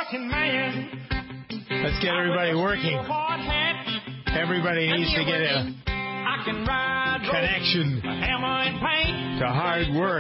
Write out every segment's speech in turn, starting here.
working man. Let's get everybody working. Everybody needs to get a connection to hard work.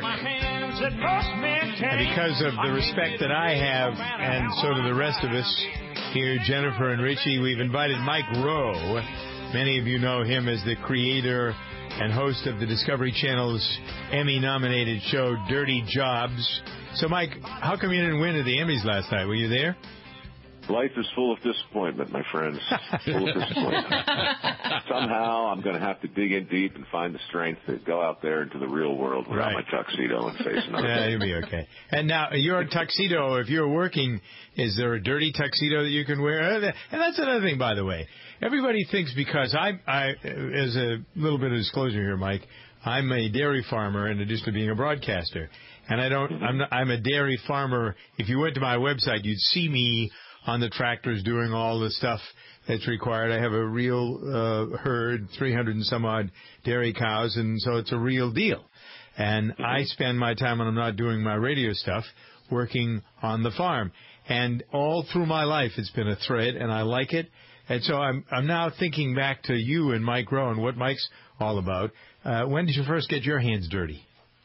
And because of the respect that I have, and so do the rest of us here, Jennifer and Richie, we've invited Mike Rowe. Many of you know him as the creator and host of the Discovery Channel's Emmy-nominated show, Dirty Jobs. So, Mike, how come you didn't win at the Emmys last night? Were you there? Life is full of disappointment, my friends. Full of disappointment. Somehow I'm going to have to dig in deep and find the strength to go out there into the real world without my tuxedo and face another day. You'll be okay. And now, your tuxedo, if you're working, is there a dirty tuxedo that you can wear? And that's another thing, by the way. Everybody thinks because I as a little bit of disclosure here, Mike, I'm a dairy farmer in addition to being a broadcaster. And I'm a dairy farmer. If you went to my website, you'd see me on the tractors doing all the stuff that's required. I have a real herd, 300 and some odd dairy cows, and so it's a real deal. And I spend my time when I'm not doing my radio stuff working on the farm. And all through my life, it's been a thread, and I like it. And so I'm now thinking back to you and Mike Rowe and what Mike's all about. When did you first get your hands dirty?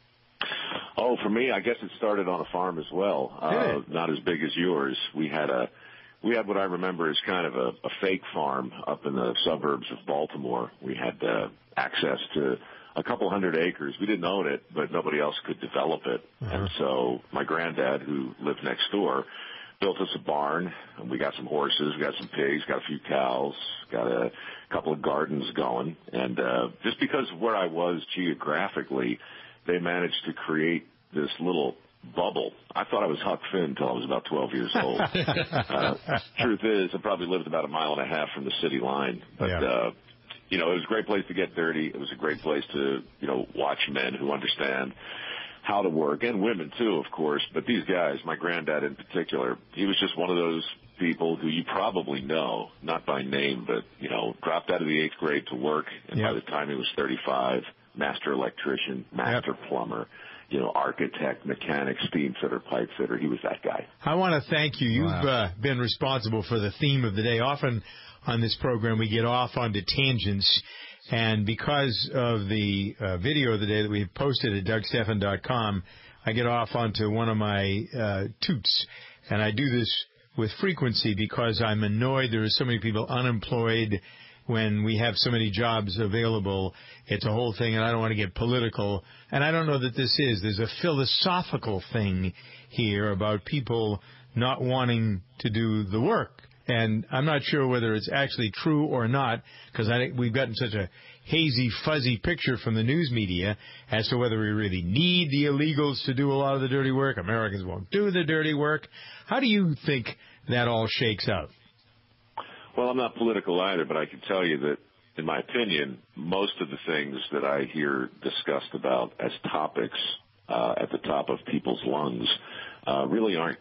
Oh, for me, I guess it started on a farm as well. Not as big as yours. We had what I remember as kind of a fake farm up in the suburbs of Baltimore. We had access to a couple hundred acres. We didn't own it, but nobody else could develop it. And so my granddad, who lived next door, built us a barn, and we got some horses, we got some pigs, got a few cows, got a couple of gardens going. And just because of where I was geographically, they managed to create this little bubble. I thought I was Huck Finn until I was about 12 years old. Truth is, I probably lived about a mile and a half from the city line. But, it was a great place to get dirty. It was a great place to, watch men who understand how to work, and women too, of course. But these guys, my granddad in particular, he was just one of those people who you probably know, not by name, but, dropped out of the 8th grade to work. And by the time he was 35, master electrician, master plumber, architect, mechanic, steam fitter, pipe fitter. He was that guy. I want to thank you. You've been responsible for the theme of the day. Often on this program, we get off onto tangents. And because of the video of the day that we posted at DougStephan.com, I get off onto one of my toots. And I do this with frequency because I'm annoyed there are so many people unemployed when we have so many jobs available. It's a whole thing, and I don't want to get political. And I don't know that this is. There's a philosophical thing here about people not wanting to do the work. And I'm not sure whether it's actually true or not, because I think we've gotten such a hazy, fuzzy picture from the news media as to whether we really need the illegals to do a lot of the dirty work. Americans won't do the dirty work. How do you think that all shakes out? Well, I'm not political either, but I can tell you that, in my opinion, most of the things that I hear discussed about as topics at the top of people's lungs really aren't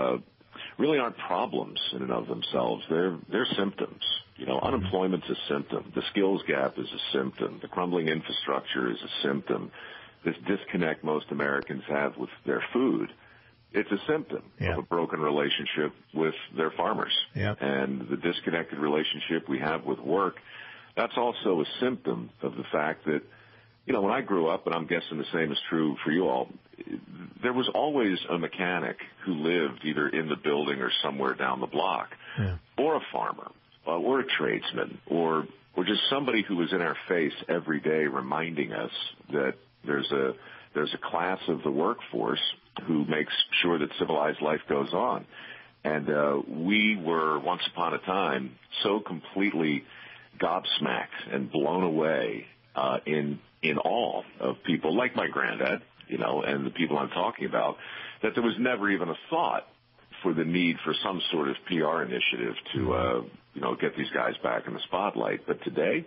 problems in and of themselves. They're symptoms. Unemployment's a symptom. The skills gap is a symptom. The crumbling infrastructure is a symptom. This disconnect most Americans have with their food, it's a symptom of a broken relationship with their farmers. And the disconnected relationship we have with work, that's also a symptom of the fact that, when I grew up, and I'm guessing the same is true for you all, there was always a mechanic who lived either in the building or somewhere down the block, or a farmer, or a tradesman, or just somebody who was in our face every day reminding us that there's a class of the workforce who makes sure that civilized life goes on. And we were, once upon a time, so completely gobsmacked and blown away in awe of people like my granddad, and the people I'm talking about, that there was never even a thought for the need for some sort of PR initiative to, get these guys back in the spotlight. But today,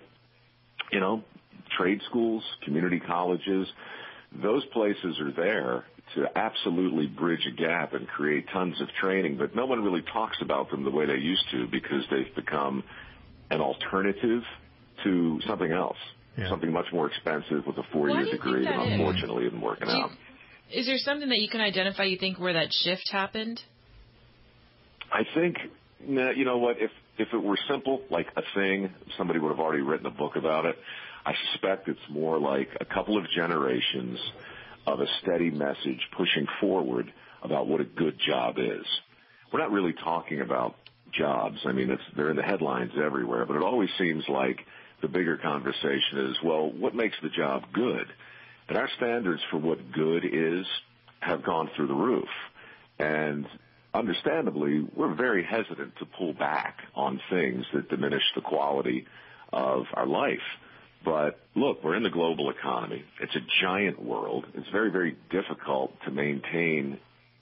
trade schools, community colleges, those places are there to absolutely bridge a gap and create tons of training, but no one really talks about them the way they used to because they've become an alternative to something else, something much more expensive with a 4-year degree that unfortunately isn't working out. Is there something that you can identify, you think, where that shift happened? I think, you know what, if it were simple, like a thing, somebody would have already written a book about it. I suspect it's more like a couple of generations of a steady message pushing forward about what a good job is. We're not really talking about jobs. I mean, they're in the headlines everywhere, but it always seems like the bigger conversation is, well, what makes the job good? And our standards for what good is have gone through the roof. And understandably, we're very hesitant to pull back on things that diminish the quality of our life. But look, we're in the global economy. It's a giant world. It's very, very difficult to maintain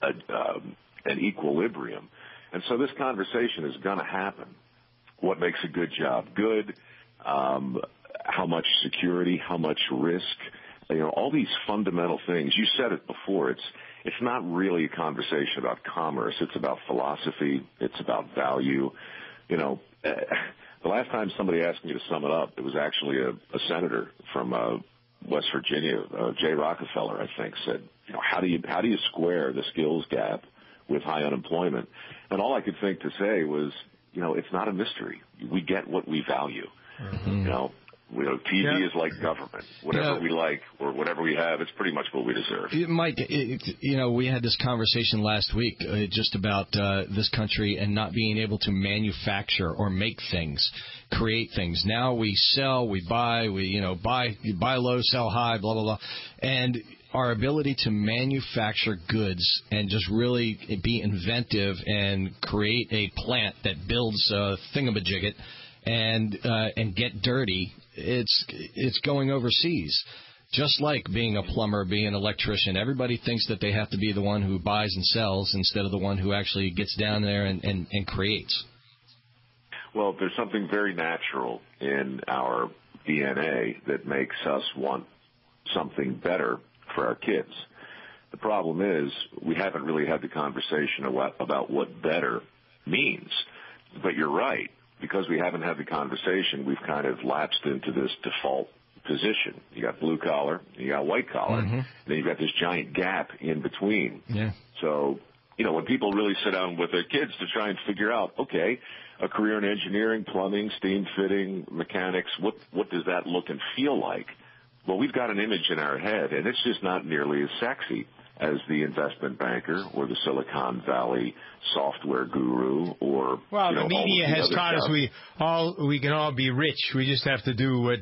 an equilibrium. And so this conversation is going to happen. What makes a good job good? How much security? How much risk? You know, all these fundamental things. You said it before. It's not really a conversation about commerce. It's about philosophy. It's about value. You know, the last time somebody asked me to sum it up, it was actually a senator from West Virginia, Jay Rockefeller, I think, said, you know, how do you square the skills gap with high unemployment? And all I could think to say was, you know, it's not a mystery. We get what we value. Mm-hmm. You know, TV is like government. Whatever we like or whatever we have, it's pretty much what we deserve. Mike, you know, we had this conversation last week just about this country and not being able to manufacture or make things, create things. Now we sell, we buy, buy low, sell high, blah, blah, blah. And our ability to manufacture goods and just really be inventive and create a plant that builds a thingamajigget and get dirty, it's going overseas. Just like being a plumber, being an electrician, everybody thinks that they have to be the one who buys and sells instead of the one who actually gets down there and creates. Well, there's something very natural in our DNA that makes us want something better for our kids. The problem is we haven't really had the conversation about what better means. But you're right. Because we haven't had the conversation, we've kind of lapsed into this default position. You got blue collar, you got white collar, and then you've got this giant gap in between. Yeah. So, you know, when people really sit down with their kids to try and figure out, okay, a career in engineering, plumbing, steam fitting, mechanics, what does that look and feel like? Well, we've got an image in our head, and it's just not nearly as sexy as the investment banker or the Silicon Valley software guru or the media has taught us we can all be rich. We just have to do what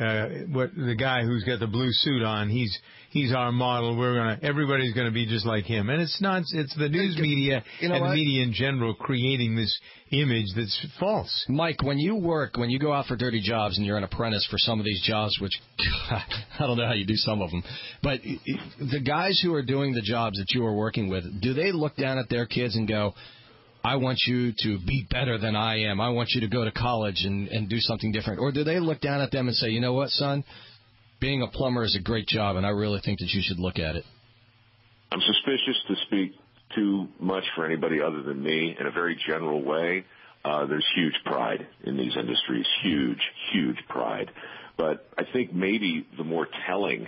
the guy who's got the blue suit on, he's our model. Everybody's gonna be just like him. And it's not. It's the news media and the media in general creating this image that's false. Mike, when you go out for dirty jobs and you're an apprentice for some of these jobs, which I don't know how you do some of them, but the guys who are doing the jobs that you are working with, do they look down at their kids and go, I want you to be better than I am. I want you to go to college and do something different. Or do they look down at them and say, you know what, son, being a plumber is a great job, and I really think that you should look at it? I'm suspicious to speak too much for anybody other than me in a very general way. There's huge pride in these industries, huge, huge pride. But I think maybe the more telling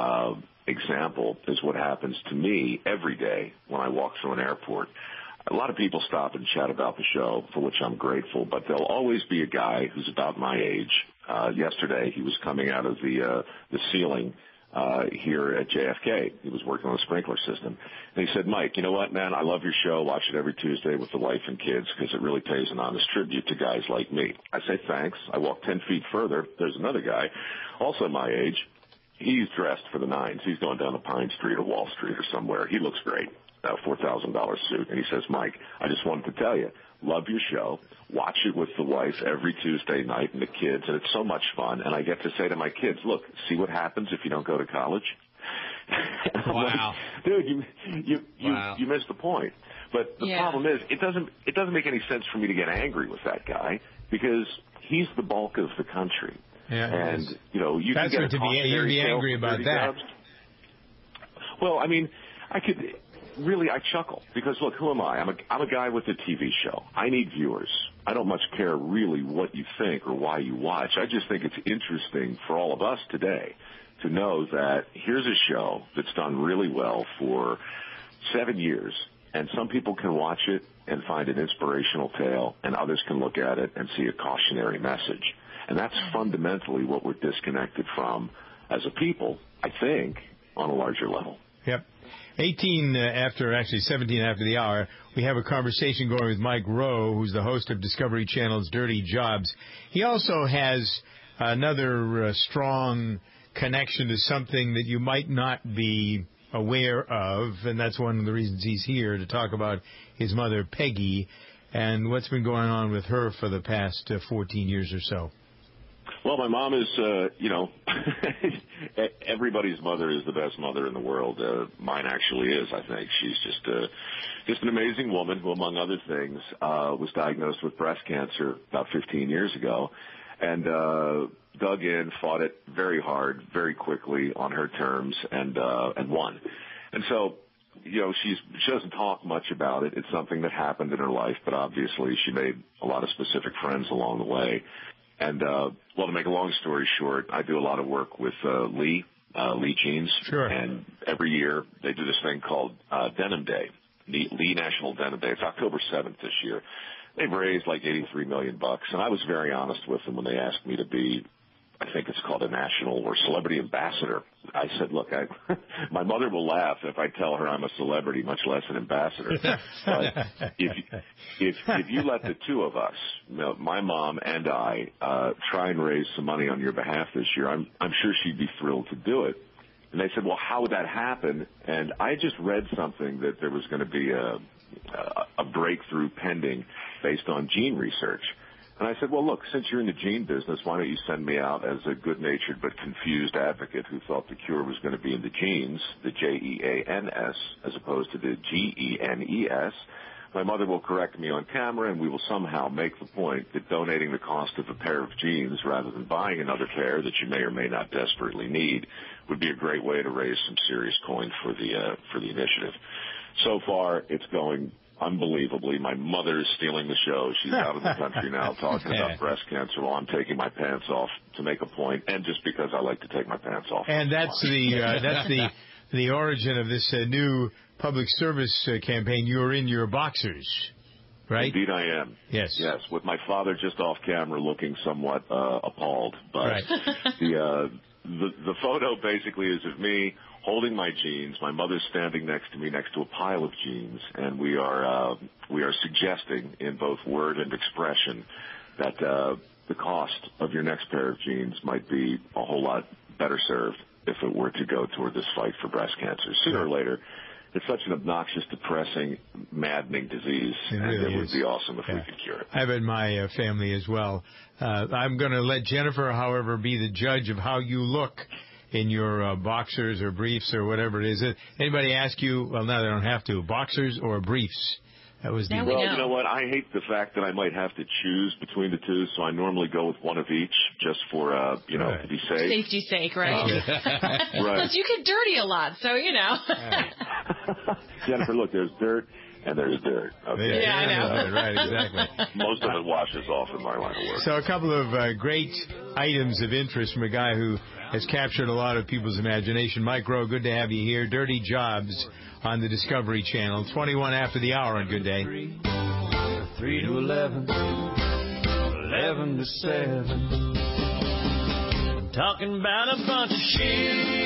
example is what happens to me every day when I walk through an airport. A lot of people stop and chat about the show, for which I'm grateful, but there'll always be a guy who's about my age. Yesterday, he was coming out of the ceiling here at JFK. He was working on a sprinkler system. And he said, Mike, you know what, man, I love your show. Watch it every Tuesday with the wife and kids because it really pays an honest tribute to guys like me. I say thanks. I walk 10 feet further. There's another guy, also my age. He's dressed for the nines. He's going down to Pine Street or Wall Street or somewhere. He looks great. $4,000 suit. And he says, Mike, I just wanted to tell you, love your show. Watch it with the wife every Tuesday night and the kids, and it's so much fun. And I get to say to my kids, look, see what happens if you don't go to college? Wow. Like, dude, you missed the point. But the problem is, it doesn't make any sense for me to get angry with that guy because he's the bulk of the country. Yeah, and, you know, you can get you'd be angry about that. Jobs. Well, I mean, I chuckle because, look, who am I? I'm a guy with a TV show. I need viewers. I don't much care really what you think or why you watch. I just think it's interesting for all of us today to know that here's a show that's done really well for 7 years, And some people can watch it and find an inspirational tale, and others can look at it and see a cautionary message. And that's fundamentally what we're disconnected from as a people, I think, on a larger level. Yep. 17 after the hour, we have a conversation going with Mike Rowe, who's the host of Discovery Channel's Dirty Jobs. He also has another strong connection to something that you might not be aware of, and that's one of the reasons he's here, to talk about his mother, Peggy, and what's been going on with her for the past 14 years or so. Well, my mom is, everybody's mother is the best mother in the world. Mine actually is, I think. She's just an amazing woman who, among other things, was diagnosed with breast cancer about 15 years ago, and dug in, fought it very hard, very quickly on her terms, and won. And so, she doesn't talk much about it. It's something that happened in her life, but obviously she made a lot of specific friends along the way. And, to make a long story short, I do a lot of work with Lee Jeans. Sure. And every year they do this thing called Denim Day, Lee National Denim Day. It's October 7th this year. They've raised like $83 million, and I was very honest with them when they asked me to be, I think it's called a national or celebrity ambassador. I said, look, my mother will laugh if I tell her I'm a celebrity, much less an ambassador. But if you let the two of us, my mom and I, try and raise some money on your behalf this year, I'm sure she'd be thrilled to do it. And they said, well, how would that happen? And I just read something that there was going to be a breakthrough pending based on gene research. And I said, well, look, since you're in the gene business, why don't you send me out as a good-natured but confused advocate who thought the cure was going to be in the genes, the J-E-A-N-S, as opposed to the G-E-N-E-S. My mother will correct me on camera, and we will somehow make the point that donating the cost of a pair of jeans rather than buying another pair that you may or may not desperately need would be a great way to raise some serious coin for the initiative. So far, it's going unbelievably. My mother is stealing the show. She's out of the country now talking about breast cancer while I'm taking my pants off to make a point, and just because I like to take my pants off. And that's the origin of this new public service campaign. You're in your boxers, right? Indeed I am. Yes. Yes, with my father just off camera looking somewhat appalled. But right. The photo basically is of me holding my jeans. My mother's standing next to me next to a pile of jeans, and we are suggesting in both word and expression that the cost of your next pair of jeans might be a whole lot better served if it were to go toward this fight for breast cancer. Sooner or later, it's such an obnoxious, depressing, maddening disease, it would be awesome if we could cure it. I have it in my family as well. I'm going to let Jennifer, however, be the judge of how you look in your boxers or briefs or whatever it is. Anybody ask you, well, now they don't have to, boxers or briefs? That was the... Well, you know what? I hate the fact that I might have to choose between the two, so I normally go with one of each just for, to be safe. Safety's sake, right? Right. Plus, you get dirty a lot, so, Jennifer, look, there's dirt and there's dirt. Okay? Yeah, I know. Right, exactly. Most of it washes off in my line of work. So a couple of great items of interest from a guy who has captured a lot of people's imagination. Mike Rowe, good to have you here. Dirty Jobs on the Discovery Channel. 21 after the hour on Good Day. 3 to 11, 11 to 7. I'm talking about a bunch of shit.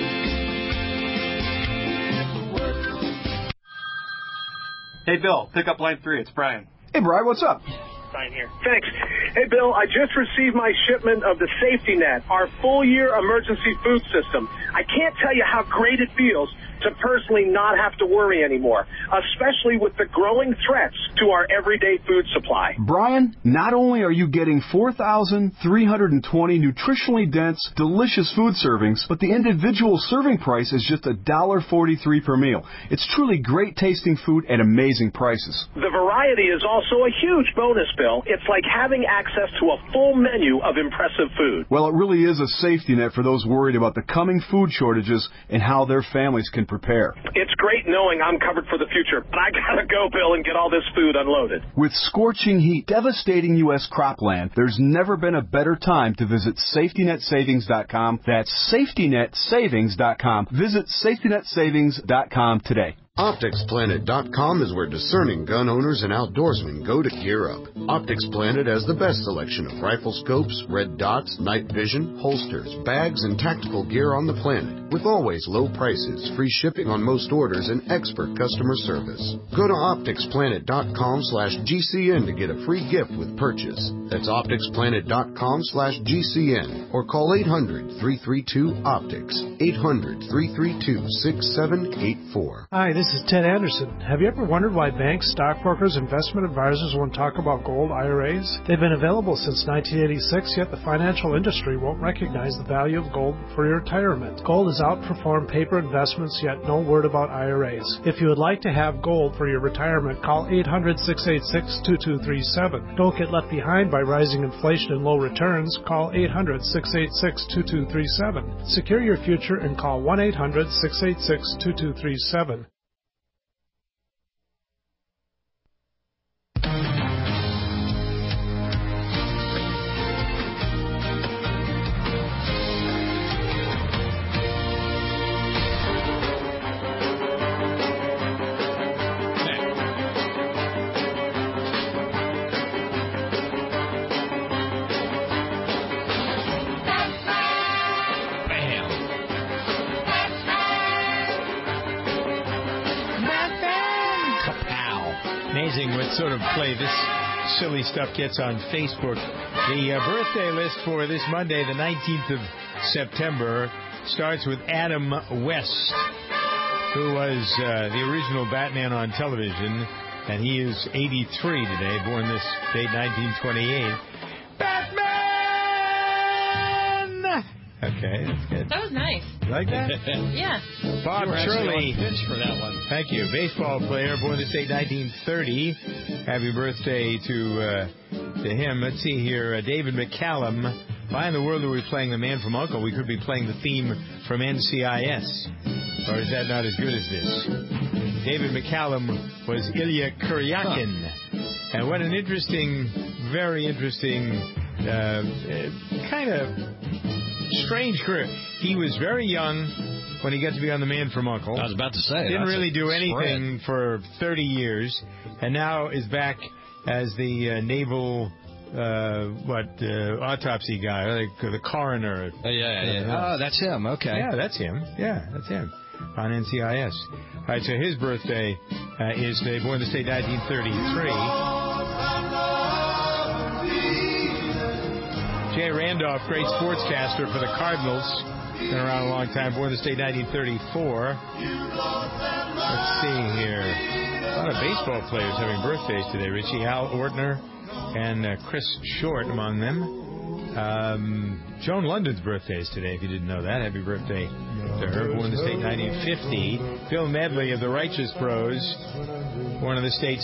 Hey, Bill, pick up line 3. It's Brian. Hey, Brian, what's up? Brian here. Thanks. Hey, Bill, I just received my shipment of the Safety Net, our full-year emergency food system. I can't tell you how great it feels to personally not have to worry anymore, especially with the growing threats to our everyday food supply. Brian, not only are you getting 4,320 nutritionally dense, delicious food servings, but the individual serving price is just $1.43 per meal. It's truly great tasting food at amazing prices. The variety is also a huge bonus, Bill. It's like having access to a full menu of impressive food. Well, it really is a safety net for those worried about the coming food shortages and how their families can prepare. It's great knowing I'm covered for the future, but I gotta go, Bill, and get all this food unloaded. With scorching heat devastating U.S. cropland, there's never been a better time to visit SafetyNetSavings.com. That's SafetyNetSavings.com. Visit SafetyNetSavings.com today. OpticsPlanet.com is where discerning gun owners and outdoorsmen go to gear up. Optics Planet has the best selection of rifle scopes, red dots, night vision, holsters, bags, and tactical gear on the planet, with always low prices, free shipping on most orders, and expert customer service. Go to OpticsPlanet.com/GCN to get a free gift with purchase. That's OpticsPlanet.com/GCN or call 800-332-OPTICS, 800-332-6784. Hi, this is Ted Anderson. Have you ever wondered why banks, stockbrokers, investment advisors won't talk about gold IRAs? They've been available since 1986, yet the financial industry won't recognize the value of gold for your retirement. Gold has outperformed paper investments, yet no word about IRAs. If you would like to have gold for your retirement, call 800-686-2237. Don't get left behind by rising inflation and low returns. Call 800-686-2237. Secure your future and call 1-800-686-2237. Amazing what sort of play this silly stuff gets on Facebook. The birthday list for this Monday, the 19th of September, starts with Adam West, who was the original Batman on television, and he is 83 today, born this date, 1928. Batman! Okay, that's good. That was nice. Like that? Yeah. Bob Shirley. Pitch for that one. Thank you. Baseball player, born this date, 1930. Happy birthday to him. Let's see here. David McCallum. Why in the world are we playing The Man from U.N.C.L.E.? We could be playing the theme from NCIS. Or is that not as good as this? David McCallum was Ilya Kuryakin. And what an interesting, very interesting, kind of strange career. He was very young when he got to be on The Man from U.N.C.L.E. I was about to say. Didn't really do anything for 30 years, and now is back as the naval autopsy guy, like the coroner. Yeah. Oh, that's him. Okay. Yeah, that's him. Yeah, that's him on NCIS. All right, so his birthday is today, born this day, 1933. Jay Randolph, great sportscaster for the Cardinals. Been around a long time. Born this day, 1934. Let's see here. A lot of baseball players having birthdays today. Richie Al Ortner and Chris Short among them. Joan London's birthday is today, if you didn't know that. Happy birthday to her. Born this day, 1950. Bill Medley of the Righteous Bros. Born in the state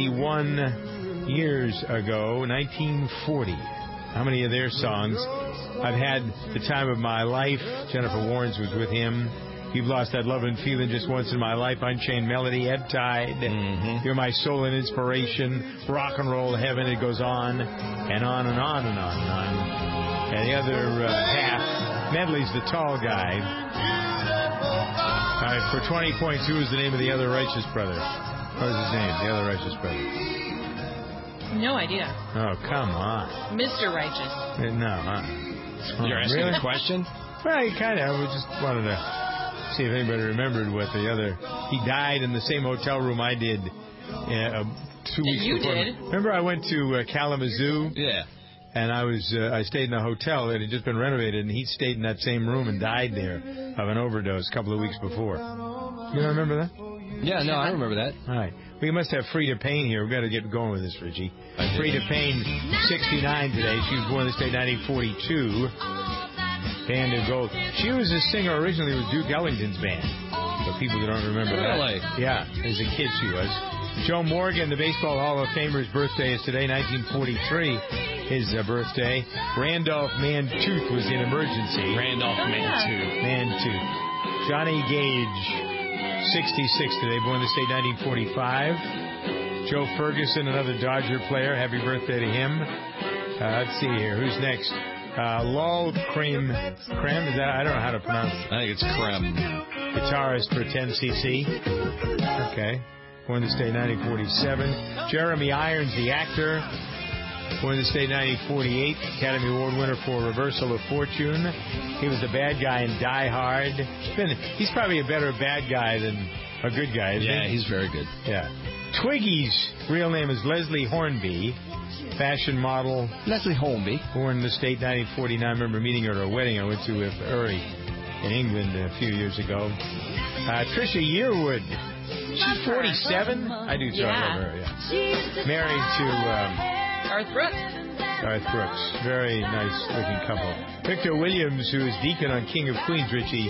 71 years ago, 1940. How many of their songs? I've had the time of my life. Jennifer Warnes was with him. You've lost that love and feeling just once in my life. Unchained Melody, Ebb Tide. Mm-hmm. You're my soul and inspiration. Rock and roll heaven. It goes on and on and on and on and on. And the other half, Medley's the tall guy. All right, for 20 points, who is the name of the other righteous brother? What was his name? The other righteous brother. No idea. Oh, come on. Mr. Righteous. No, huh? You're asking a question? Well, kind of. We just wanted to see if anybody remembered what the other... He died in the same hotel room I did 2 weeks you before. Did? Remember I went to Kalamazoo? Yeah. And I stayed in a hotel that had just been renovated, and he stayed in that same room and died there of an overdose a couple of weeks before. You don't remember that? Yeah, no, I remember that. All right. We must have Frida Payne here. We've got to get going with this, Richie. Frida Payne, 69 today. She was born this day, 1942. Band of Gold. She was a singer originally with Duke Ellington's band. For people that don't remember really? That. Yeah, as a kid she was. Joe Morgan, the Baseball Hall of Famer's birthday is today, 1943. His birthday. Randolph Mantooth was in Emergency. Randolph Mantooth. Mantooth. Johnny Gage. 66 today, born this day, 1945. Joe Ferguson, another Dodger player. Happy birthday to him. Let's see here. Who's next? Lol Creme. Creme? Is that? I don't know how to pronounce it. I think it's Creme. guitarist for 10cc. Okay. Born in the state 1947. Jeremy Irons, the actor. Born in the state 1948. Academy Award winner for Reversal of Fortune. He was the bad guy in Die Hard. He's probably a better bad guy than a good guy, isn't he? Yeah, he's very good. Yeah. Twiggy's real name is Leslie Hornby. Fashion model. Leslie Hornby. Born in the state 1949. I remember meeting her at a wedding I went to with Uri in England a few years ago. Trisha Yearwood. She's 47. I do so love her. Yeah. Married to Garth Brooks. Garth Brooks. Very nice looking couple. Victor Williams, who is Deacon on King of Queens. Richie,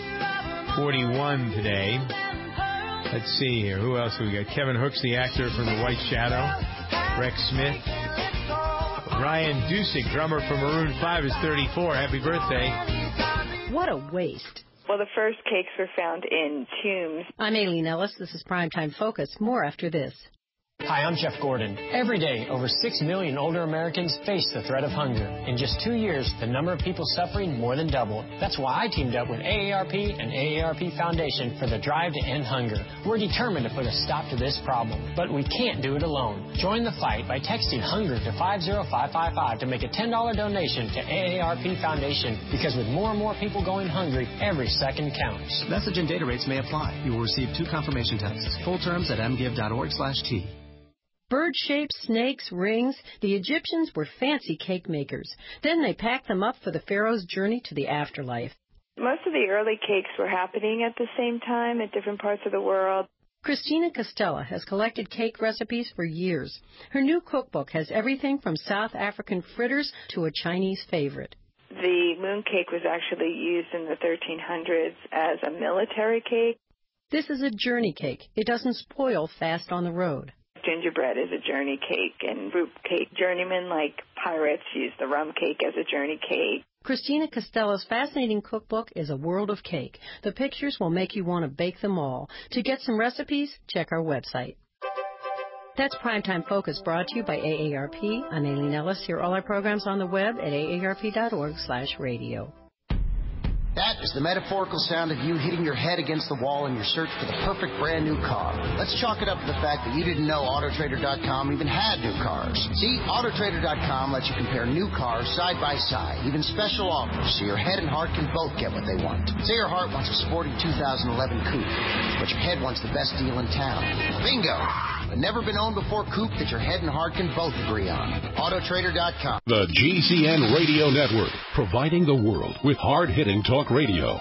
41 today. Let's see here. Who else have we got? Kevin Hooks, the actor from The White Shadow. Rex Smith. Ryan Dusick, drummer from Maroon 5, is 34. Happy birthday. What a waste. Well, the first cakes were found in tombs. I'm Aileen Ellis. This is Primetime Focus. More after this. Hi, I'm Jeff Gordon. Every day, over 6 million older Americans face the threat of hunger. In just 2 years, the number of people suffering more than doubled. That's why I teamed up with AARP and AARP Foundation for the drive to end hunger. We're determined to put a stop to this problem, but we can't do it alone. Join the fight by texting HUNGER to 50555 to make a $10 donation to AARP Foundation, because with more and more people going hungry, every second counts. Message and data rates may apply. You will receive 2 confirmation texts. Full terms at mgive.org/T. Bird-shaped snakes, rings. The Egyptians were fancy cake makers. Then they packed them up for the pharaoh's journey to the afterlife. Most of the early cakes were happening at the same time at different parts of the world. Christina Costella has collected cake recipes for years. Her new cookbook has everything from South African fritters to a Chinese favorite. The moon cake was actually used in the 1300s as a military cake. This is a journey cake. It doesn't spoil fast on the road. Gingerbread is a journey cake, and fruit cake journeymen like pirates use the rum cake as a journey cake. Christina Costella's fascinating cookbook is a world of cake. The pictures will make you want to bake them all. To get some recipes, check our website. That's Primetime Focus, brought to you by AARP. I'm Aileen Ellis. Hear all our programs on the web at aarp.org/radio. That is the metaphorical sound of you hitting your head against the wall in your search for the perfect brand new car. Let's chalk it up to the fact that you didn't know Autotrader.com even had new cars. See, Autotrader.com lets you compare new cars side by side, even special offers, so your head and heart can both get what they want. Say your heart wants a sporty 2011 coupe, but your head wants the best deal in town. Bingo! A never-been-owned-before coupe that your head and heart can both agree on. Autotrader.com. The GCN Radio Network, providing the world with hard-hitting talk radio.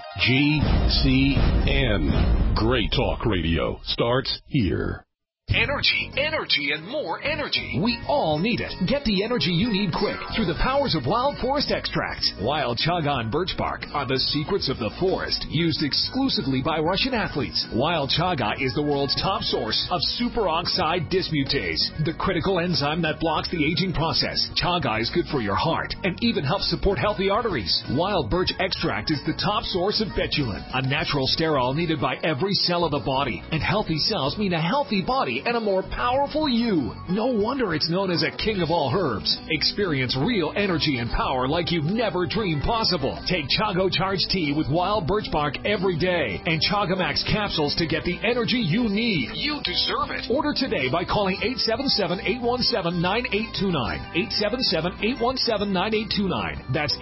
GCN. Great talk radio starts here. Energy, and more energy. We all need it. Get the energy you need quick through the powers of Wild Forest Extracts. Wild Chaga and birch bark are the secrets of the forest, used exclusively by Russian athletes. Wild Chaga is the world's top source of superoxide dismutase, the critical enzyme that blocks the aging process. Chaga is good for your heart and even helps support healthy arteries. Wild birch extract is the top source of betulin, a natural sterol needed by every cell of the body. And healthy cells mean a healthy body and a more powerful you. No wonder it's known as a king of all herbs. Experience real energy and power like you've never dreamed possible. Take Chago Charge Tea with wild birch bark every day and Chaga Max capsules to get the energy you need. You deserve it. Order today by calling 877-817-9829. 877-817-9829. That's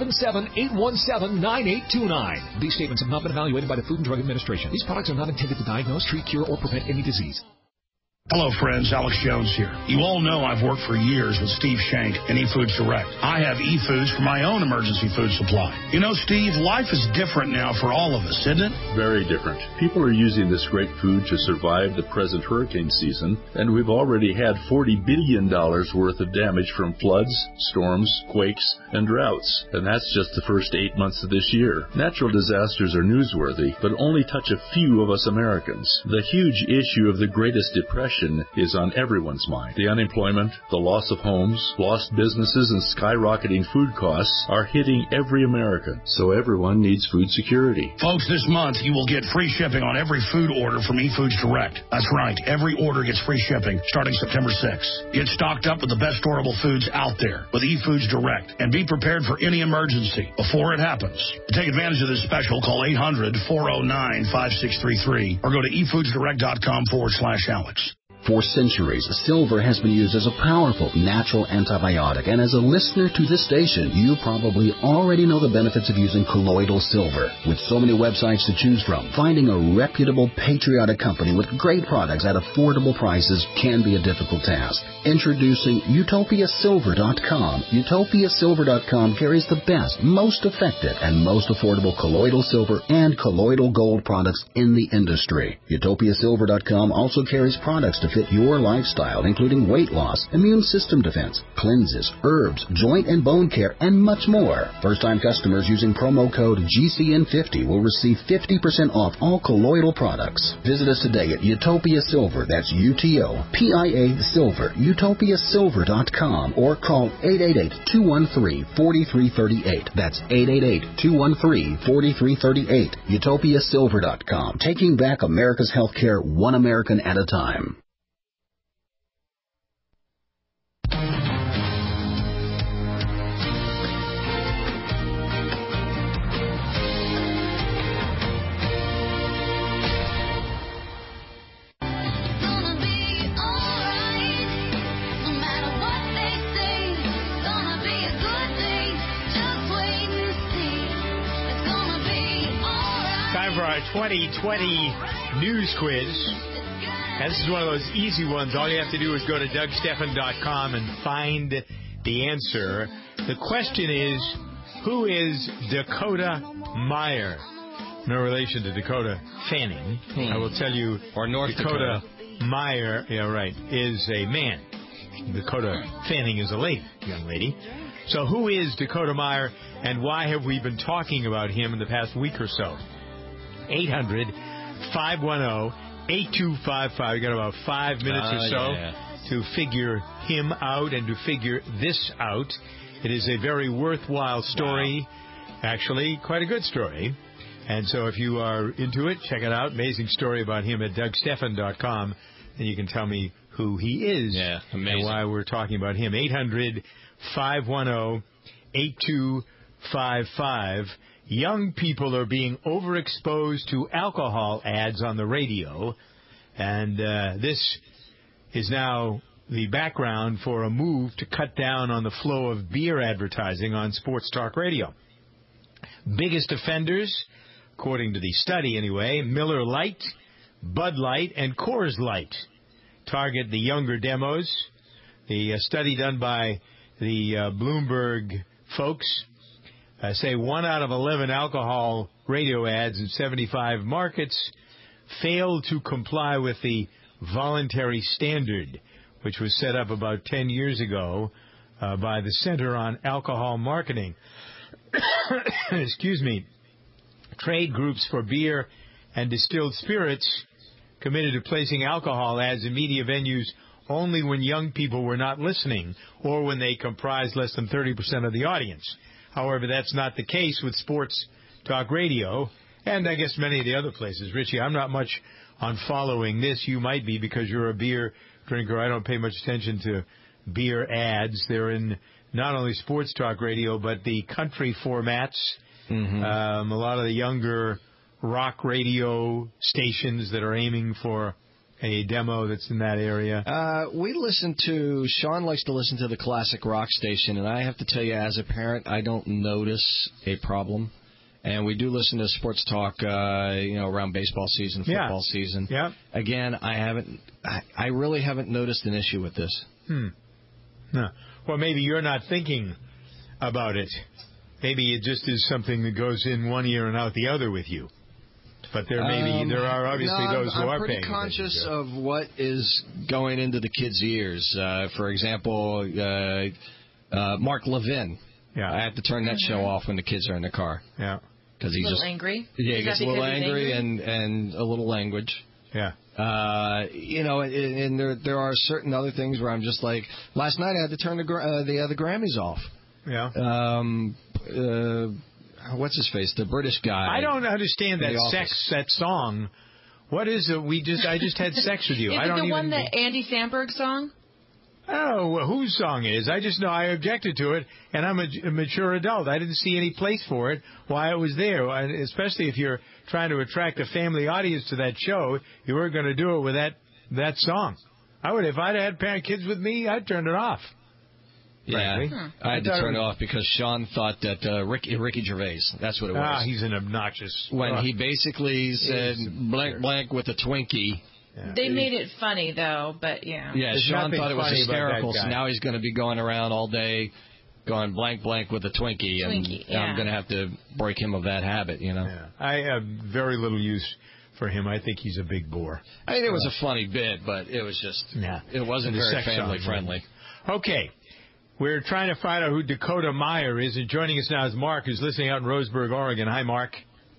877-817-9829. These statements have not been evaluated by the Food and Drug Administration. These products are not intended to diagnose, treat, cure, or prevent any disease. Hello, friends. Alex Jones here. You all know I've worked for years with Steve Shank and eFoods Direct. I have eFoods for my own emergency food supply. You know, Steve, life is different now for all of us, isn't it? Very different. People are using this great food to survive the present hurricane season, and we've already had $40 billion worth of damage from floods, storms, quakes, and droughts. And that's just the first 8 months of this year. Natural disasters are newsworthy, but only touch a few of us Americans. The huge issue of the Greatest Depression recession is on everyone's mind. The unemployment, the loss of homes, lost businesses, and skyrocketing food costs are hitting every American. So everyone needs food security. Folks, this month you will get free shipping on every food order from eFoods Direct. That's right. Every order gets free shipping starting September 6th. Get stocked up with the best storable foods out there with eFoods Direct and be prepared for any emergency before it happens. To take advantage of this special, call 800-409-5633 or go to efoodsdirect.com/Alex. For centuries, silver has been used as a powerful natural antibiotic, and as a listener to this station, you probably already know the benefits of using colloidal silver. With so many websites to choose from, finding a reputable, patriotic company with great products at affordable prices can be a difficult task. Introducing UtopiaSilver.com. UtopiaSilver.com carries the best, most effective, and most affordable colloidal silver and colloidal gold products in the industry. UtopiaSilver.com also carries products to fit your lifestyle, including weight loss, immune system defense, cleanses, herbs, joint and bone care, and much more. First-time customers using promo code GCN50 will receive 50% off all colloidal products. Visit us today at Utopia Silver, that's UTOPIA Silver, UtopiaSilver.com, or call 888-213-4338. That's 888-213-4338. UtopiaSilver.com, taking back America's healthcare one American at a time. Time for our 2020 news quiz. And this is one of those easy ones. All you have to do is go to DougStephan.com and find the answer. The question is, who is Dakota Meyer? No relation to Dakota Fanning. I will tell you, or North Dakota Meyer, is a man. Dakota Fanning is a lady, young lady. So who is Dakota Meyer, and why have we been talking about him in the past week or so? 800-510-8255. We got about 5 minutes or so to figure him out and to figure this out. It is a very worthwhile story, actually, quite a good story. And so if you are into it, check it out. Amazing story about him at DougStephan.com, and you can tell me who he is and why we're talking about him. 800-510-8255. Young people are being overexposed to alcohol ads on the radio, and this is now the background for a move to cut down on the flow of beer advertising on sports talk radio. Biggest offenders, according to the study anyway, Miller Lite, Bud Light, and Coors Light target the younger demos. The study done by the Bloomberg folks say 1 out of 11 alcohol radio ads in 75 markets failed to comply with the voluntary standard, which was set up about 10 years ago by the Center on Alcohol Marketing. Excuse me. Trade groups for beer and distilled spirits committed to placing alcohol ads in media venues only when young people were not listening or when they comprised less than 30% of the audience. However, that's not the case with sports talk radio, and I guess many of the other places. Richie, I'm not much on following this. You might be because you're a beer drinker. I don't pay much attention to beer ads. They're in not only sports talk radio, but the country formats. Mm-hmm. A lot of the younger rock radio stations that are aiming for a demo that's in that area. Sean likes to listen to the classic rock station, and I have to tell you, as a parent, I don't notice a problem. And we do listen to sports talk, around baseball season, football season. Yeah. Again, I really haven't noticed an issue with this. No. Well, maybe you're not thinking about it. Maybe it just is something that goes in one ear and out the other with you. But there are obviously those who are paying attention. I'm pretty conscious of what is going into the kids' ears. For example, Mark Levin. Yeah. I have to turn that show off when the kids are in the car. Yeah. Because he's a little angry? Yeah, he gets a little angry and a little language. Yeah. And there are certain other things where I'm just like, last night I had to turn the Grammys off. Yeah. What's his face? The British guy. I don't understand that song. What is it? I just had sex with you. Is I don't it the even... one that Andy Samberg song? Oh, whose song it is? I just know I objected to it, and I'm a mature adult. I didn't see any place for it, why it was there, especially if you're trying to attract a family audience to that show. You weren't going to do it with that song. I would, if I'd had kids with me, I'd turn it off. Yeah, I had to turn it off because Sean thought that Ricky Gervais, that's what it was. He's an obnoxious... When he basically said blank with a Twinkie... Yeah. They made it funny, though, but yeah. Yeah, Sean thought it was hysterical, so now he's going to be going around all day going blank with a Twinkie, and I'm going to have to break him of that habit, Yeah. I have very little use for him. I think he's a big bore. I mean, it was a funny bit, but it was just, it wasn't very family-friendly. Okay. We're trying to find out who Dakota Meyer is, and joining us now is Mark, who's listening out in Roseburg, Oregon. Hi, Mark.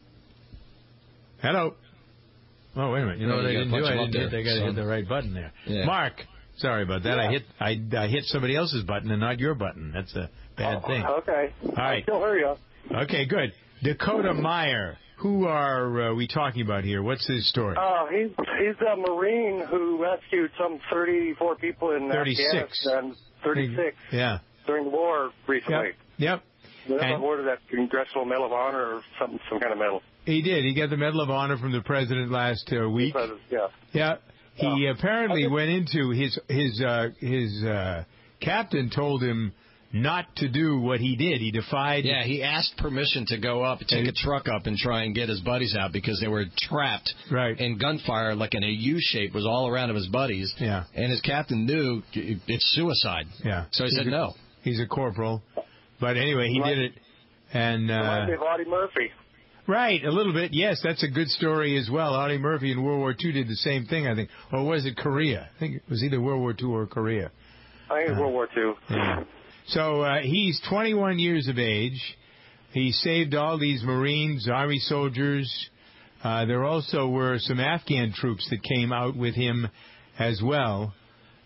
Hello. Oh, wait a minute. You know what I didn't do? I got to hit the right button there. Yeah. Mark, sorry about that. Yeah. I hit somebody else's button and not your button. That's a bad thing. Okay. All right. I still hear you. Okay, good. Dakota Meyer. Who are we talking about here? What's his story? He's a Marine who rescued some 34 people in 36. Afghanistan. 36. Yeah. During the war recently. Yep. They awarded that Congressional Medal of Honor or some kind of medal. He did. He got the Medal of Honor from the president last week. Yeah. He apparently went into his captain told him not to do what he did. He defied. Yeah, he asked permission to go up, take a truck up, and try and get his buddies out because they were trapped in gunfire, like in a U shape, was all around of his buddies. Yeah. And his captain knew it's suicide. Yeah. So he said no. He's a corporal. But anyway, he did it. And reminds me of Audie Murphy. Right, a little bit. Yes, that's a good story as well. Audie Murphy in World War II did the same thing, I think. Or was it Korea? I think it was either World War II or Korea. I think it was World War II. Yeah. So he's 21 years of age. He saved all these Marines, Army soldiers. There also were some Afghan troops that came out with him as well.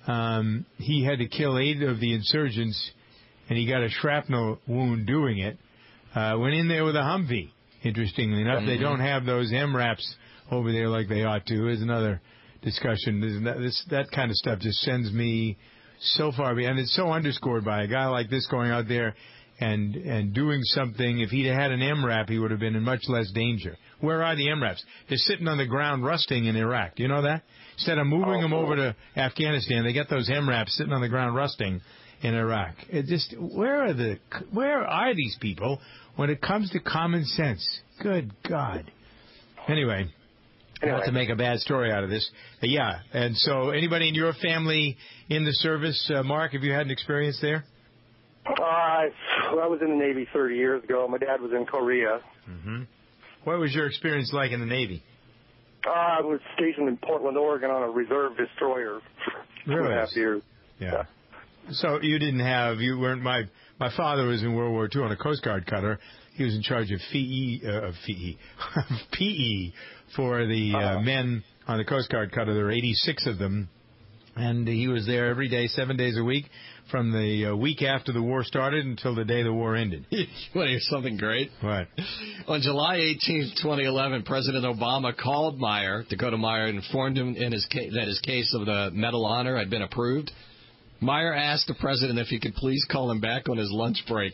He had to kill 8 of the insurgents, and he got a shrapnel wound doing it. Went in there with a Humvee. Interestingly enough, they don't have those MRAPs over there like they ought to. Is another discussion. That kind of stuff just sends me so far behind. It's so underscored by a guy like this going out there and doing something. If he'd had an MRAP, he would have been in much less danger. Where are the MRAPs? They're sitting on the ground rusting in Iraq. Do you know that? Instead of moving them over to Afghanistan, they got those MRAPs sitting on the ground rusting in Iraq. It just where are these people when it comes to common sense? Good God. Anyway, not to make a bad story out of this. Yeah, and so anybody in your family in the service, Mark, have you had an experience there? I was in the Navy 30 years ago. My dad was in Korea. Mm-hmm. What was your experience like in the Navy? I was stationed in Portland, Oregon on a reserve destroyer for 2.5 years. Yeah. So you weren't, my father was in World War II on a Coast Guard cutter. He was in charge of PE for the men on the Coast Guard cutter. There were 86 of them. And he was there every day, 7 days a week, from the week after the war started until the day the war ended. Want to hear something great? What? On July 18th, 2011, President Obama called Dakota Meyer, and informed him that his case of the Medal of Honor had been approved. Meyer asked the president if he could please call him back on his lunch break.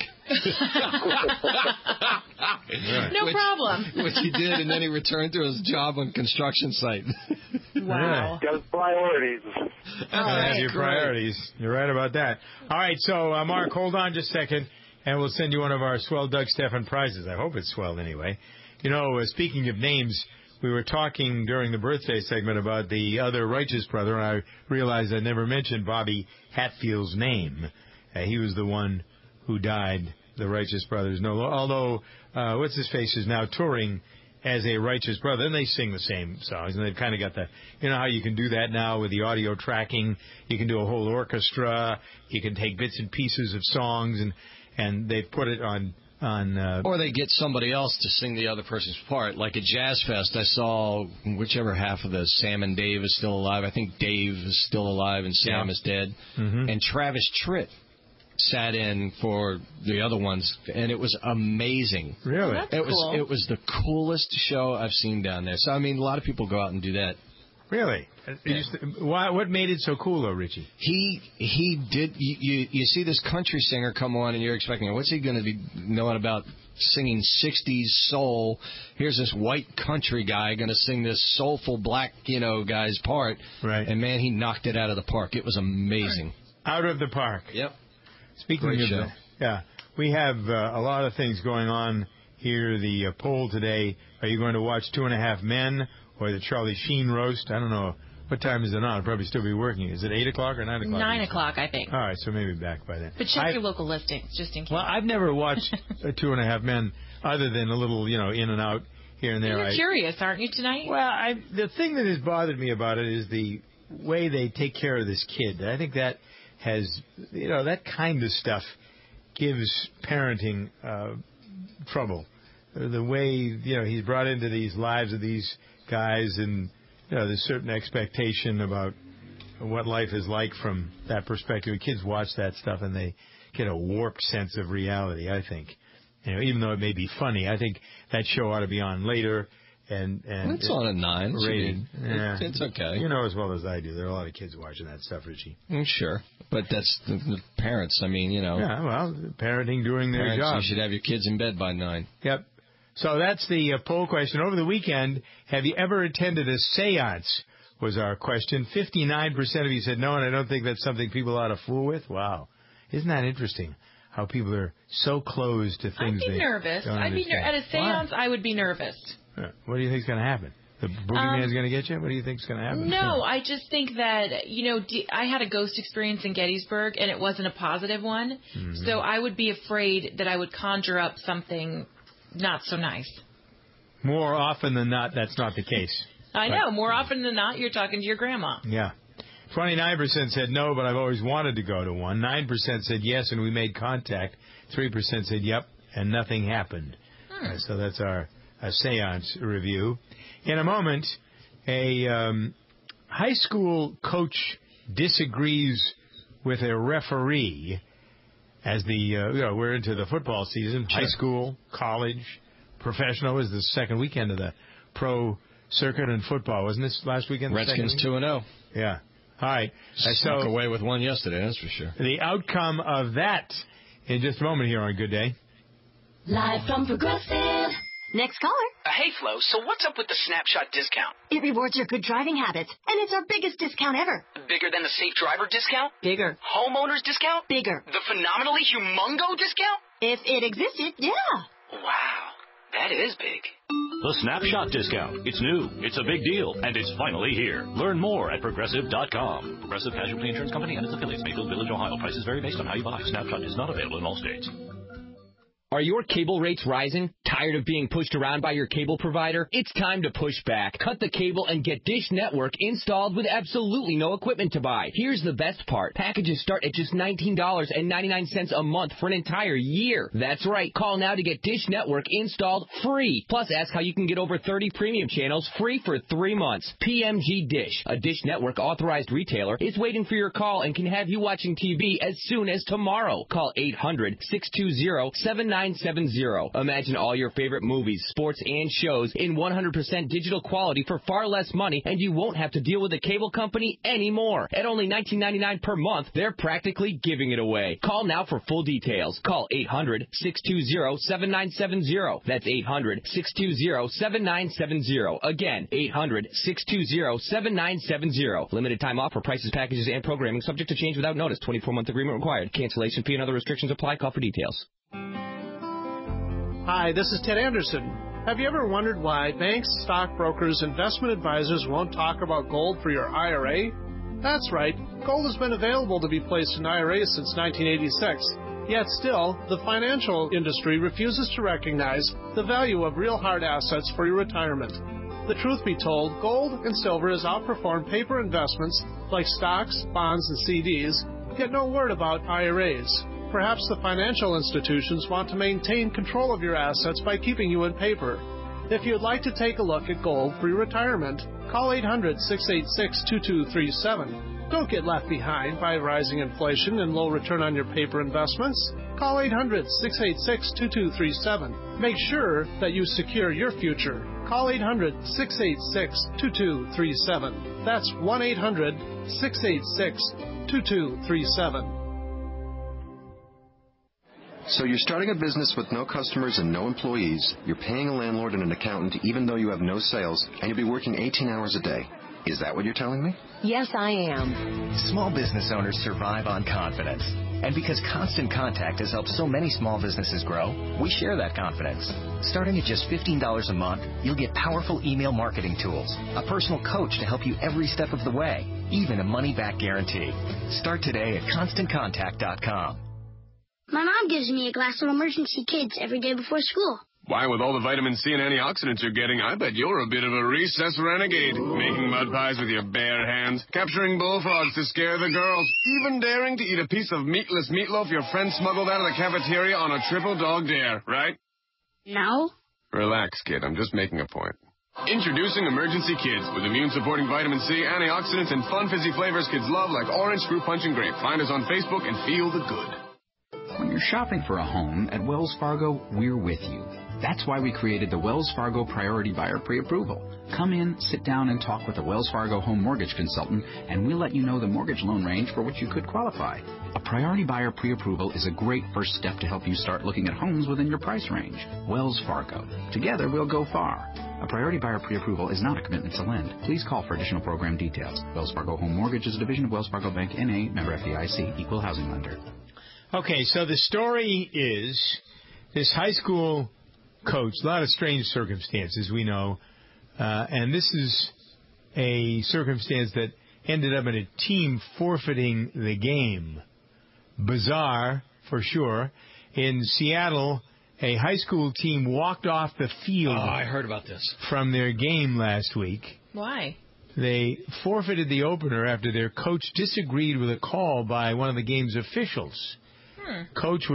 No problem. Which he did, and then he returned to his job on construction site. Wow. Got his priorities. Have your priorities. You're right about that. All right, so, Mark, hold on just a second, and we'll send you one of our swell Doug Stephan prizes. I hope it's swell anyway. You know, speaking of names, we were talking during the birthday segment about the other righteous brother, and I realized I never mentioned Bobby Hatfield's name. He was the one who died, the righteous brothers. No, although, what's-his-face is now touring as a righteous brother, and they sing the same songs, and they've kind of got the, you know how you can do that now with the audio tracking. You can do a whole orchestra. You can take bits and pieces of songs, and they've put it on Or they get somebody else to sing the other person's part. Like at Jazz Fest, I saw whichever half of the Sam and Dave is still alive. I think Dave is still alive and Sam is dead. Mm-hmm. And Travis Tritt sat in for the other ones, and it was amazing. Really? That's cool. It was the coolest show I've seen down there. So, I mean, a lot of people go out and do that. Really? Yeah. What made it so cool, though, Richie? He did. You see this country singer come on, and you're expecting, what's he going to be knowing about singing 60s soul? Here's this white country guy going to sing this soulful black, guy's part. Right. And, man, he knocked it out of the park. It was amazing. Out of the park. Yep. Speaking Great of show. We have a lot of things going on here. The poll today, are you going to watch 2.5 Men or the Charlie Sheen roast? I don't know. What time is it on? It'll probably still be working. Is it 8 o'clock or 9 o'clock? 9 o'clock, I think. All right, so maybe back by then. But check your local listings, just in case. Well, I've never watched 2.5 Men other than a little, in and out here and there. You're curious, aren't you, tonight? Well, the thing that has bothered me about it is the way they take care of this kid. I think that has, that kind of stuff gives parenting trouble. The way, he's brought into these lives of these guys, and, there's certain expectation about what life is like from that perspective. Kids watch that stuff and they get a warped sense of reality, I think. Even though it may be funny, I think that show ought to be on later. And it's on at 9. Rated. Yeah. It's okay. You know as well as I do. There are a lot of kids watching that stuff, Richie. Sure. But that's the parents. I mean, Yeah, well, parenting doing their job. You should have your kids in bed by 9. Yep. So that's the poll question. Over the weekend, have you ever attended a seance, was our question. 59% of you said no, and I don't think that's something people ought to fool with. Wow. Isn't that interesting, how people are so closed to things I'd be nervous. At a seance, I would be nervous. What do you think is going to happen? The boogeyman's going to get you? What do you think is going to happen? No, I just think that, I had a ghost experience in Gettysburg, and it wasn't a positive one. Mm-hmm. So I would be afraid that I would conjure up something not so nice. More often than not, that's not the case. I know. More often than not, you're talking to your grandma. Yeah. 29% said no, but I've always wanted to go to one. 9% said yes, and we made contact. 3% said yep, and nothing happened. So that's our seance review. In a moment, a high school coach disagrees with a referee as we're into the football season. Sure. High school, college, professional is the second weekend of the pro circuit in football. Wasn't this last weekend? Redskins 2-0. Yeah. All right. Snuck away with one yesterday, that's for sure. The outcome of that in just a moment here on Good Day. Live from Progressive. Next caller. Hey, Flo, so what's up with the Snapshot discount? It rewards your good driving habits, and it's our biggest discount ever. Bigger than the Safe Driver discount? Bigger. Homeowners discount? Bigger. The phenomenally humongo discount? If it existed, yeah. Wow, that is big. The Snapshot discount. It's new, it's a big deal, and it's finally here. Learn more at Progressive.com. Progressive Casualty Insurance Company and its affiliates, Mayfield Village, Ohio. Prices vary based on how you buy. Snapshot is not available in all states. Are your cable rates rising? Tired of being pushed around by your cable provider? It's time to push back. Cut the cable and get Dish Network installed with absolutely no equipment to buy. Here's the best part. Packages start at just $19.99 a month for an entire year. That's right. Call now to get Dish Network installed free. Plus, ask how you can get over 30 premium channels free for 3 months. PMG Dish, a Dish Network authorized retailer, is waiting for your call and can have you watching TV as soon as tomorrow. Call 800-620-7970. Imagine all your favorite movies, sports, and shows in 100% digital quality for far less money, and you won't have to deal with a cable company anymore. At only $19.99 per month, they're practically giving it away. Call now for full details. Call 800-620-7970. That's 800-620-7970. Again, 800-620-7970. Limited time offer. Prices, packages, and programming subject to change without notice. 24-month agreement required. Cancellation fee and other restrictions apply. Call for details. Hi, this is Ted Anderson. Have you ever wondered why banks, stockbrokers, investment advisors won't talk about gold for your IRA? That's right. Gold has been available to be placed in IRAs since 1986. Yet still, the financial industry refuses to recognize the value of real hard assets for your retirement. The truth be told, gold and silver has outperformed paper investments like stocks, bonds, and CDs, yet no word about IRAs. perhaps the financial institutions want to maintain control of your assets by keeping you in paper. If you'd like to take a look at gold for your retirement, call 800-686-2237. Don't get left behind by rising inflation and low return on your paper investments. Call 800-686-2237. Make sure that you secure your future. Call 800-686-2237. That's 1-800-686-2237. So you're starting a business with no customers and no employees. You're paying a landlord and an accountant even though you have no sales, and you'll be working 18 hours a day. Is that what you're telling me? Yes, I am. Small business owners survive on confidence. And because Constant Contact has helped so many small businesses grow, we share that confidence. Starting at just $15 a month, you'll get powerful email marketing tools, a personal coach to help you every step of the way, even a money-back guarantee. Start today at ConstantContact.com. My mom gives me a glass of Emergency Kids every day before school. Why, with all the vitamin C and antioxidants you're getting, I bet you're a bit of a recess renegade. Making mud pies with your bare hands, capturing bullfrogs to scare the girls, even daring to eat a piece of meatless meatloaf your friend smuggled out of the cafeteria on a triple dog dare, right? No. Relax, kid. I'm just making a point. Introducing Emergency Kids with immune-supporting vitamin C, antioxidants, and fun fizzy flavors kids love like orange, fruit punch, and grape. Find us on Facebook and feel the good. When you're shopping for a home at Wells Fargo, we're with you. That's why we created the Wells Fargo Priority Buyer Pre-Approval. Come in, sit down, and talk with a Wells Fargo home mortgage consultant, and we'll let you know the mortgage loan range for which you could qualify. A Priority Buyer Pre-Approval is a great first step to help you start looking at homes within your price range. Wells Fargo. Together, we'll go far. A Priority Buyer Pre-Approval is not a commitment to lend. Please call for additional program details. Wells Fargo Home Mortgage is a division of Wells Fargo Bank, N.A., member FDIC, equal housing lender. Okay, so the story is this high school coach, a lot of strange circumstances, we know, and this is a circumstance that ended up in a team forfeiting the game. Bizarre, for sure. In Seattle, a high school team walked off the field. Oh, I heard about this. From their game last week. Why? They forfeited the opener after their coach disagreed with a call by one of the game's officials. The coach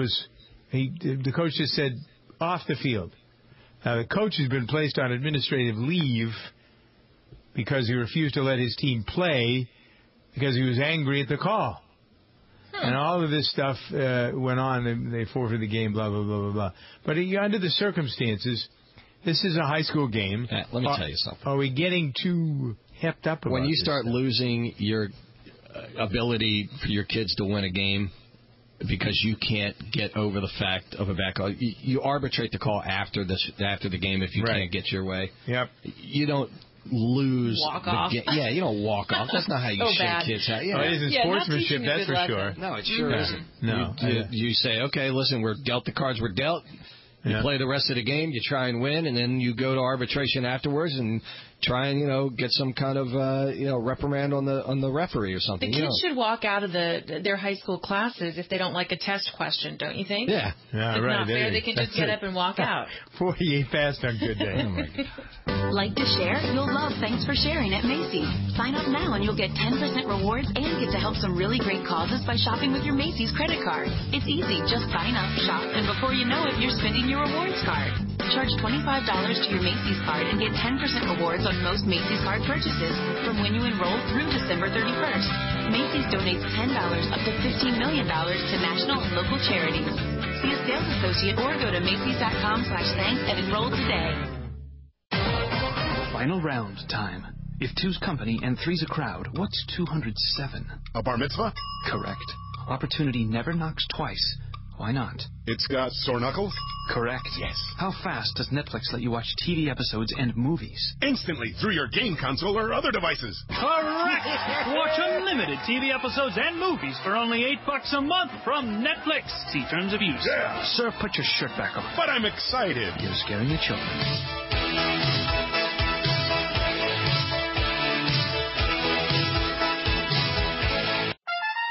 just said, off the field. The coach has been placed on administrative leave because he refused to let his team play because he was angry at the call. And all of this stuff went on, and they forfeited the game, blah, blah, blah, blah, blah. But under the circumstances, this is a high school game. Let me tell you something. Are we getting too hepped up about when you start stuff? losing your ability for your kids to win a game because you can't get over the fact of a bad call. You arbitrate the call after the game if you can't get your way. Yep. You don't lose walk the off. Yeah, you don't walk off. That's not how you shake kids out. Yeah. It isn't sportsmanship, that's for sure. No, it sure isn't. No. You say, okay, listen, we're dealt the cards we're dealt. You play the rest of the game, you try and win, and then you go to arbitration afterwards and try and get some kind of reprimand on the referee or something. The kids should walk out of their high school classes if they don't like a test question, don't you think? Yeah, it's not fair. They can just get up and walk out. 48 fast on good day. Oh my God. Like to share? You'll love Thanks for Sharing at Macy's. Sign up now and you'll get 10% rewards and get to help some really great causes by shopping with your Macy's credit card. It's easy. Just sign up, shop, and before you know it, you're spending your rewards card. Charge $25 to your Macy's card and get 10% rewards on most Macy's card purchases from when you enroll through December 31st. Macy's donates $10 up to $15 million to national and local charities. See a sales associate or go to Macys.com/thanks and enroll today. Final round time. If 2's company and 3's a crowd, what's 207? A bar mitzvah? Correct. Opportunity never knocks twice. Why not? It's got sore knuckles? Correct. Yes. How fast does Netflix let you watch TV episodes and movies? Instantly, through your game console or other devices. Correct! Watch unlimited TV episodes and movies for only $8 a month from Netflix. See terms of use. Yeah. Sir, put your shirt back on. But I'm excited. You're scaring your children.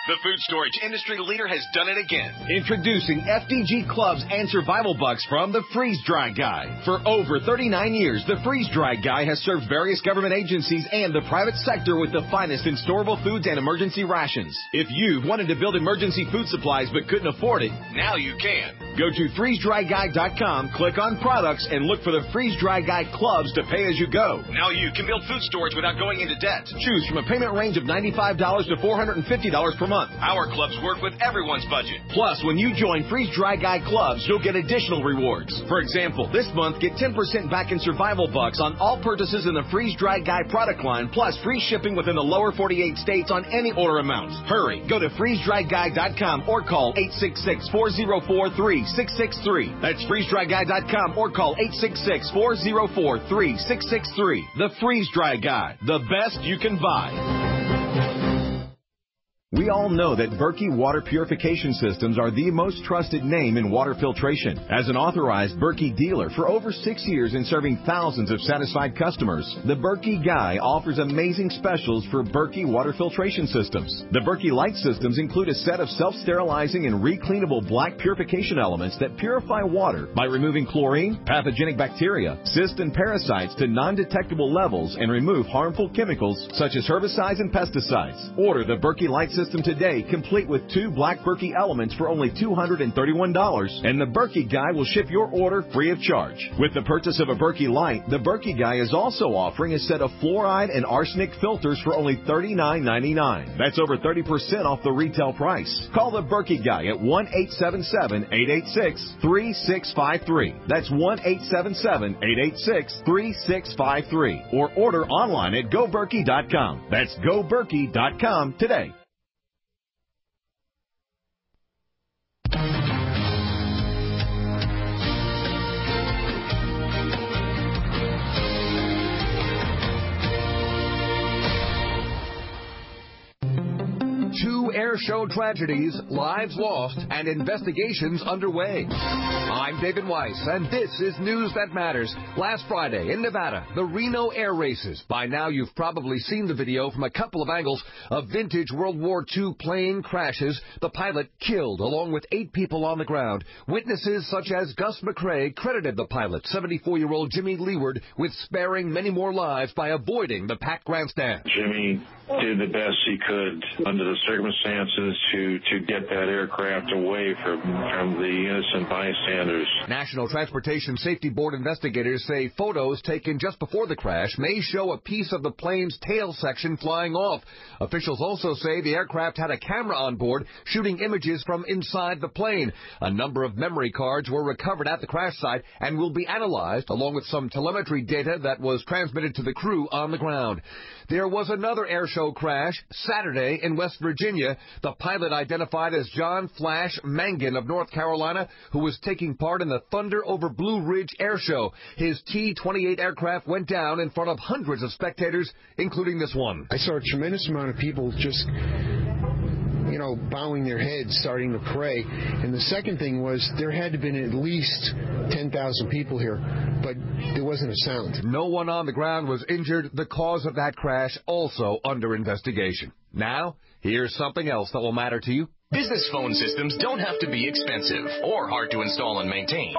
The food storage industry leader has done it again. Introducing FDG Clubs and Survival Bucks from the Freeze Dry Guy. For over 39 years, the Freeze Dry Guy has served various government agencies and the private sector with the finest in storable foods and emergency rations. If you've wanted to build emergency food supplies but couldn't afford it, now you can. Go to freezedryguy.com, click on products, and look for the Freeze Dry Guy Clubs to pay as you go. Now you can build food storage without going into debt. Choose from a payment range of $95 to $450 per month. Our clubs work with everyone's budget. Plus, when you join Freeze Dry Guy Clubs, you'll get additional rewards. For example, this month, get 10% back in Survival Bucks on all purchases in the Freeze Dry Guy product line, plus free shipping within the lower 48 states on any order amount. Hurry, go to freezedryguy.com or call 866-404-3663. That's freezedryguy.com or call 866-404-3663. The Freeze Dry Guy, the best you can buy. We all know that Berkey Water Purification Systems are the most trusted name in water filtration. As an authorized Berkey dealer for over 6 years and serving thousands of satisfied customers, the Berkey Guy offers amazing specials for Berkey Water Filtration Systems. The Berkey Light Systems include a set of self-sterilizing and recleanable black purification elements that purify water by removing chlorine, pathogenic bacteria, cysts, and parasites to non-detectable levels and remove harmful chemicals such as herbicides and pesticides. Order the Berkey Light System today, complete with 2 black Berkey elements for only $231, and the Berkey Guy will ship your order free of charge. With the purchase of a Berkey Light, the Berkey Guy is also offering a set of fluoride and arsenic filters for only $39.99. That's over 30% off the retail price. Call the Berkey Guy at 1-877-886-3653. That's 1-877-886-3653. Or order online at GoBerkey.com. That's GoBerkey.com today. Two air show tragedies, lives lost, and investigations underway. I'm David Weiss, and this is News That Matters. Last Friday in Nevada, the Reno Air Races. By now, you've probably seen the video from a couple of angles of vintage World War II plane crashes. The pilot killed, along with 8 people on the ground. Witnesses such as Gus McCrae credited the pilot, 74-year-old Jimmy Leeward, with sparing many more lives by avoiding the packed grandstand. Jimmy did the best he could under the circumstances to get that aircraft away from the innocent bystanders. National Transportation Safety Board investigators say photos taken just before the crash may show a piece of the plane's tail section flying off. Officials also say the aircraft had a camera on board shooting images from inside the plane. A number of memory cards were recovered at the crash site and will be analyzed, along with some telemetry data that was transmitted to the crew on the ground. There was another air show crash Saturday in West Virginia. The pilot, identified as John Flash Mangan of North Carolina, who was taking part in the Thunder over Blue Ridge air show. His T-28 aircraft went down in front of hundreds of spectators, including this one. I saw a tremendous amount of people just bowing their heads, starting to pray. And the second thing was there had to have been at least 10,000 people here, but there wasn't a sound. No one on the ground was injured. The cause of that crash also under investigation. Now, here's something else that will matter to you. Business phone systems don't have to be expensive or hard to install and maintain.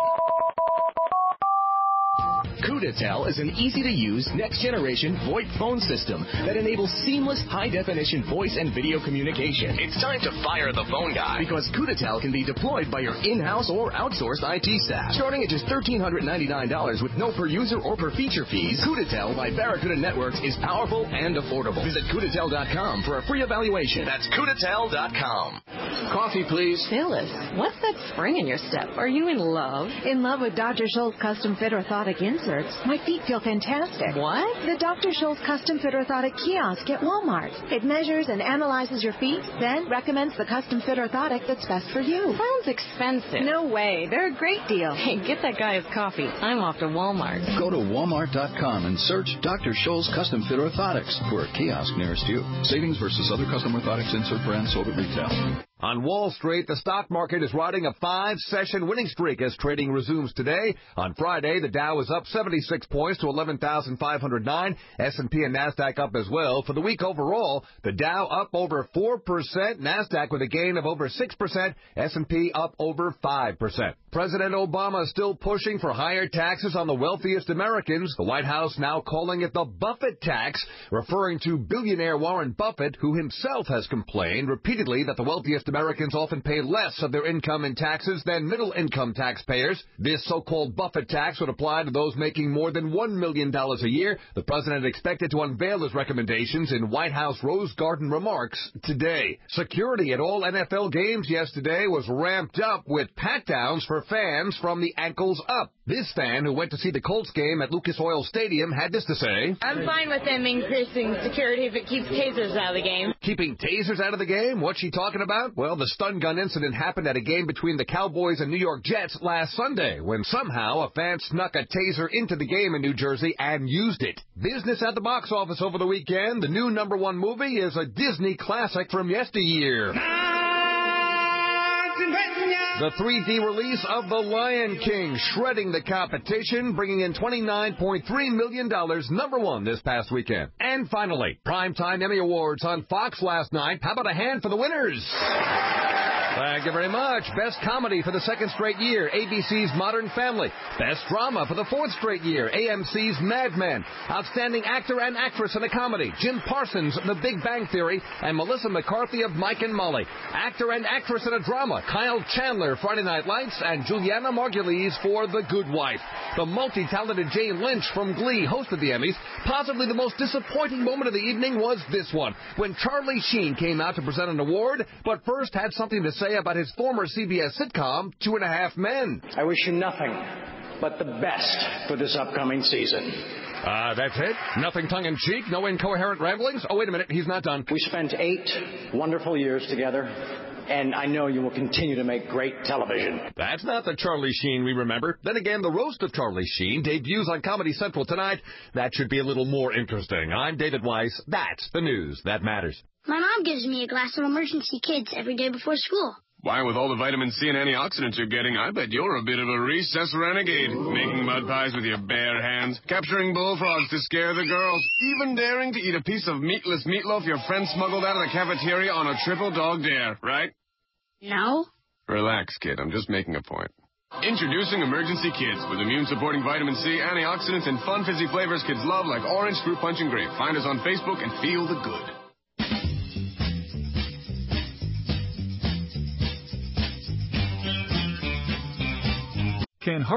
Cootatel is an easy-to-use, next-generation VoIP phone system that enables seamless, high-definition voice and video communication. It's time to fire the phone guy, because Cootatel can be deployed by your in-house or outsourced IT staff. Starting at just $1,399 with no per-user or per-feature fees, Cootatel by Barracuda Networks is powerful and affordable. Visit Cootatel.com for a free evaluation. That's Cootatel.com. Coffee, please. Phyllis, what's that spring in your step? Are you in love? In love with Dr. Scholl's custom fit orthotic inserts. My feet feel fantastic. What? The Dr. Scholl's custom fit orthotic kiosk at Walmart. It measures and analyzes your feet, then recommends the custom fit orthotic that's best for you. Sounds expensive. No way. They're a great deal. Hey, get that guy his coffee. I'm off to Walmart. Go to Walmart.com and search Dr. Scholl's custom fit orthotics for a kiosk nearest you. Savings versus other custom orthotics insert brands sold at retail. On Wall Street, the stock market is riding a 5-session winning streak as trading resumes today. On Friday, the Dow is up 76 points to 11,509. S&P and NASDAQ up as well. For the week overall, the Dow up over 4%, NASDAQ with a gain of over 6%, S&P up over 5%. President Obama is still pushing for higher taxes on the wealthiest Americans. The White House now calling it the Buffett tax, referring to billionaire Warren Buffett, who himself has complained repeatedly that the wealthiest Americans often pay less of their income in taxes than middle-income taxpayers. This so-called Buffett tax would apply to those making more than $1 million a year. The president expected to unveil his recommendations in White House Rose Garden remarks today. Security at all NFL games yesterday was ramped up with pat-downs for fans from the ankles up. This fan who went to see the Colts game at Lucas Oil Stadium had this to say. I'm fine with them increasing security if it keeps tasers out of the game. Keeping tasers out of the game? What's she talking about? Well, the stun gun incident happened at a game between the Cowboys and New York Jets last Sunday, when somehow a fan snuck a taser into the game in New Jersey and used it. Business at the box office over the weekend. The new #1 movie is a Disney classic from yesteryear. The 3D release of The Lion King, shredding the competition, bringing in $29.3 million, #1 this past weekend. And finally, Primetime Emmy Awards on Fox last night. How about a hand for the winners? Thank you very much. Best Comedy for the 2nd straight year, ABC's Modern Family. Best Drama for the 4th straight year, AMC's Mad Men. Outstanding Actor and Actress in a Comedy, Jim Parsons, The Big Bang Theory, and Melissa McCarthy of Mike and Molly. Actor and Actress in a Drama, Kyle Chandler, Friday Night Lights, and Juliana Margulies for The Good Wife. The multi-talented Jane Lynch from Glee hosted the Emmys. Possibly the most disappointing moment of the evening was this one, when Charlie Sheen came out to present an award, but first had something to say about his former CBS sitcom, 2.5 Men. I wish you nothing but the best for this upcoming season. That's it? Nothing tongue-in-cheek? No incoherent ramblings? Oh, wait a minute. He's not done. We spent 8 wonderful years together, and I know you will continue to make great television. That's not the Charlie Sheen we remember. Then again, the roast of Charlie Sheen debuts on Comedy Central tonight. That should be a little more interesting. I'm David Weiss. That's the news that matters. My mom gives me a glass of Emergency Kids every day before school. Why, with all the vitamin C and antioxidants you're getting, I bet you're a bit of a recess renegade. Making mud pies with your bare hands, capturing bullfrogs to scare the girls, even daring to eat a piece of meatless meatloaf your friend smuggled out of the cafeteria on a triple dog dare, right? No. Relax, kid. I'm just making a point. Introducing Emergency Kids with immune-supporting vitamin C, antioxidants, and fun fizzy flavors kids love like orange, fruit punch, and grape. Find us on Facebook and feel the good. Can